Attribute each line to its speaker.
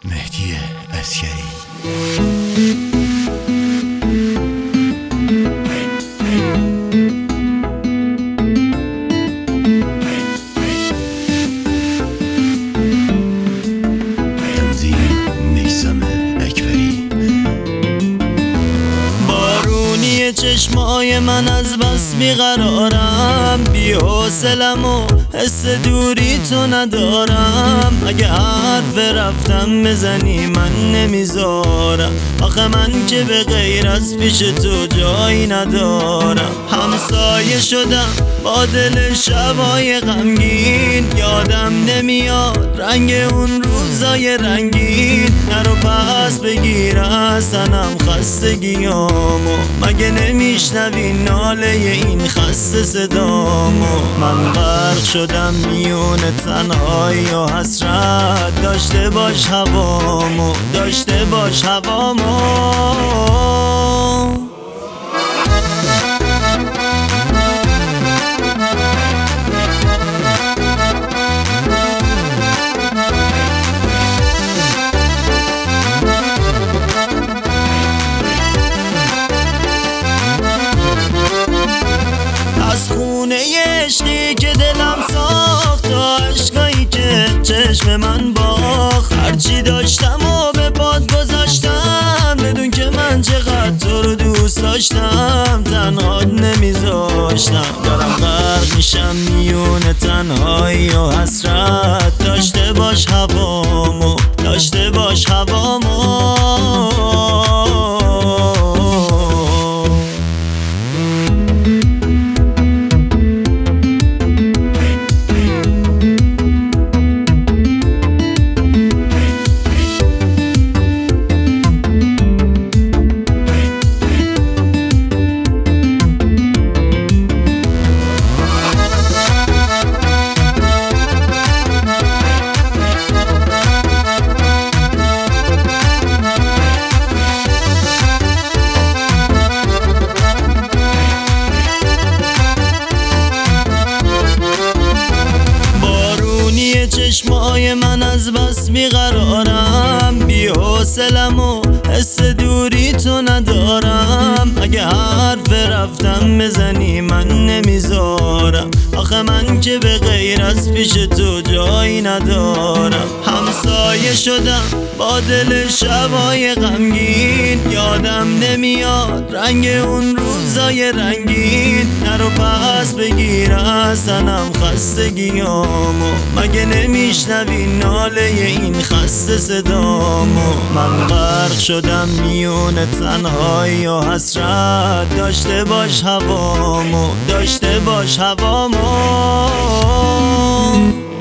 Speaker 1: مهدی عسکری.
Speaker 2: چشمای من از بس بیقرارم، بی حوصلم و حس دوری تو ندارم. اگه حرف رفتم بزنی من نمیذارم، آخه من که به غیر از پیش تو جایی ندارم. همسایه شدم با دل شبای غمگین، یادم نمیاد رنگ اون روزای رنگین. نرو پس بگیر از تنم خستگیامو، مگه نمیشنوی ناله این خسته صدامو؟ من غرق شدم میون تنهایی و حسرت، داشته باش هوامو، داشته باش هوامو. از خونه عشقی که دلم ساخت تا عشقایی که چشم من باخت، هرچی داشتم و به باد گذاشتم، بدون که من چقدر تو رو دوست داشتم. تنهات نمیذاشتم، دارم غرق میشم میون تنهایی و حسرت. داشته باش هوامو، داشته باش هوامو. چشمای من از بس بیقرارم، بی حوصلم و حس دوری تو ندارم. اگه حرف رفتم بزنی من نمیذارم، آخه من که به غیر از پیش تو جایی ندارم. همسایه شدم با دل شبای غمگین، یادم نمیاد رنگ اون روزای رنگین. نرو پس بگیر از تنم خستگیامو، مگه نمیشنوی ناله این خسته صدامو؟ من غرق شدم میون تنهایی و حسرت. داشته باش هوامو، داشته باش هوامو.